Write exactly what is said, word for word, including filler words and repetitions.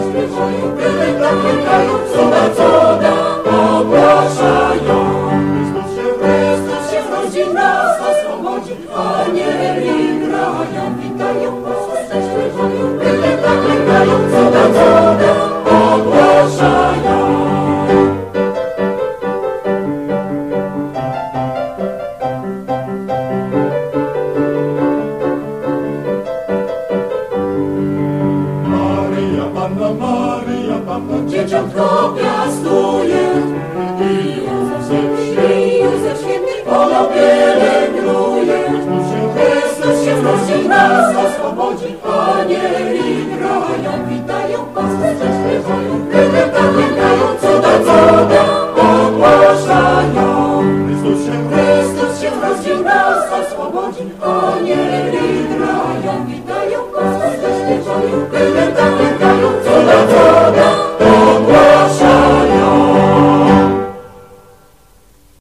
śpiewają, były tak klękają, cuda, cuda ogłaszają. Chrystus się, Chrystus się rodzi, nas oswobodzi, anieli grają, witają, posłuszne śpiewają, były tak klękają, cuda, cuda ogłaszają. Panna Maryja, Panna dzieciątko piastuje, i Józef, i Józef święty polobienie.